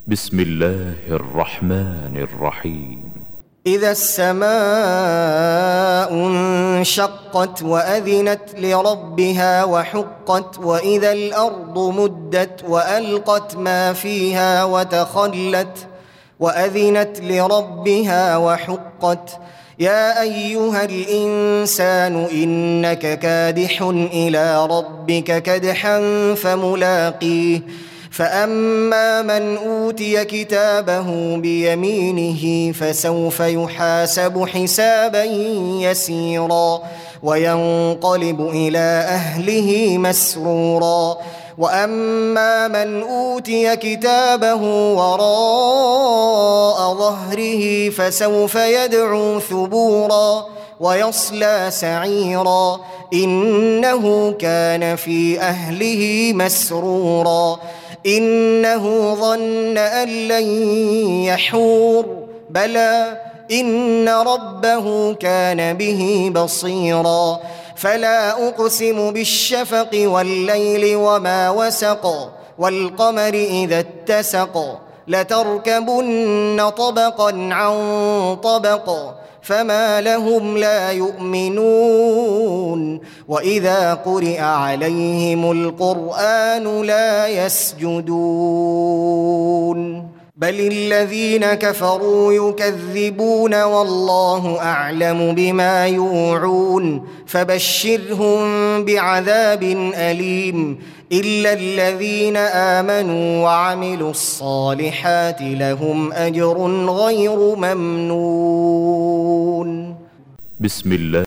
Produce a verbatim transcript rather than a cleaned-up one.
بسم الله الرحمن الرحيم. إذا السماء انشقت وأذنت لربها وحقت وإذا الأرض مدت وألقت ما فيها وتخلت وأذنت لربها وحقت يا أيها الإنسان إنك كادح إلى ربك كدحا فملاقيه فأما من أوتي كتابه بيمينه فسوف يحاسب حسابا يسيرا وينقلب إلى أهله مسرورا وأما من أوتي كتابه وراء ظهره فسوف يدعو ثبورا ويصلى سعيرا إنه كان في أهله مسرورا إنه ظن أن لن يحور بلى إن ربه كان به بصيرا فلا أقسم بالشفق والليل وما وسق والقمر إذا اتسق لتركبن طبقا عن طبق فما لهم لا يؤمنون وإذا قرئ عليهم القرآن لا يسجدون بل الذين كفروا يكذبون والله أعلم بما يوعون فبشرهم بعذاب أليم إلا الذين آمنوا وعملوا الصالحات لهم أجر غير ممنون. بسم الله